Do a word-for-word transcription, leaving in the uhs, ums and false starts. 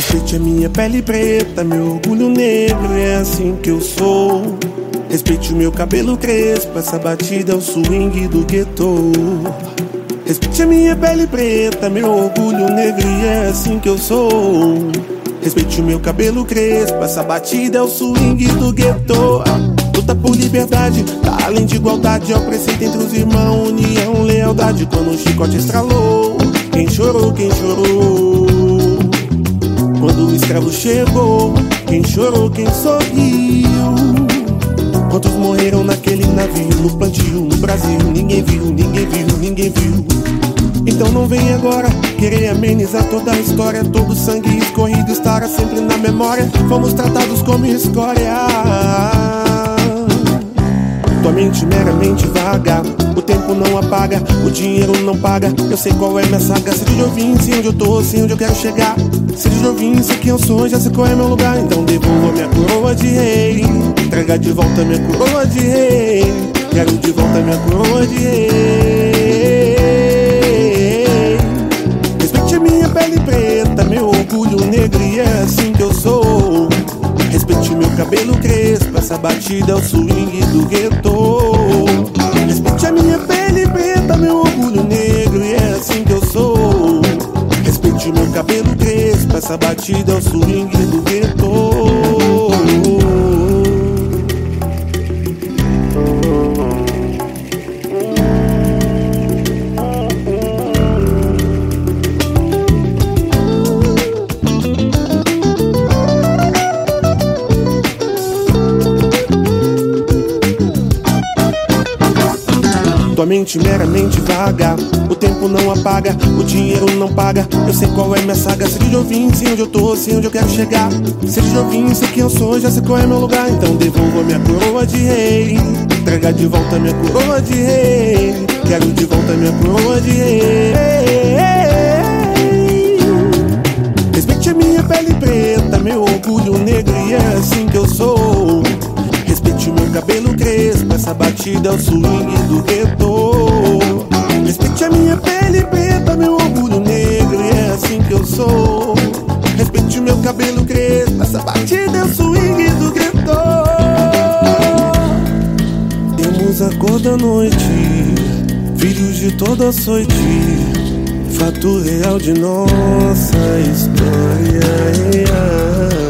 Respeite a minha pele preta, meu orgulho negro, é assim que eu sou. Respeite o meu cabelo crespo, essa batida é o swing do gueto. Respeite a minha pele preta, meu orgulho negro, e é assim que eu sou. Respeite o meu cabelo crespo, essa batida é o swing do gueto. Luta por liberdade, tá além de igualdade, é o preceito entre os irmãos, união, lealdade. Quando o chicote estralou, quem chorou, quem chorou? Quando o escravo chegou, quem chorou, quem sorriu? Quantos morreram naquele navio, no plantio, no Brasil? Ninguém viu, ninguém viu, ninguém viu. Então não vem agora querer amenizar toda a história. Todo sangue escorrido estará sempre na memória. Fomos tratados como escória. Tua mente meramente vaga, o tempo não apaga, o dinheiro não paga. Eu sei qual é minha saga. Sei de ouvir, sei onde eu tô, sei onde eu quero chegar. Sei de ouvir, sei quem eu sou, já sei qual é meu lugar. Então devolva minha coroa de rei, entrega de volta minha coroa de rei. Quero de volta minha coroa de rei. Respeite a minha pele preta, meu orgulho negro, e é assim que eu sou. Respeite meu cabelo crespo, essa batida é o swing do gueto. Respeite a minha pele preta, meu orgulho negro, e é assim que eu sou. Respeite meu cabelo crespo, essa batida é o swing do gueto. Tua mente meramente vaga, o tempo não apaga, o dinheiro não paga. Eu sei qual é minha saga. Sei de ouvir, sei onde eu tô, sei onde eu quero chegar. Sei de ouvir, sei quem eu sou, já sei qual é meu lugar. Então devolva minha coroa de rei, entrega de volta minha coroa de rei. Quero de volta minha coroa de rei. Respeite a minha pele preta, meu orgulho negro, e é assim que eu sou. Respeite o meu cabelo crespo, essa batida é o swing do gueto. Respeite a minha pele preta, meu orgulho negro, e é assim que eu sou. Respeite o meu cabelo crespo, essa batida é o swing do gueto. Temos a cor da noite, filhos de toda açoite, fato real de nossa história.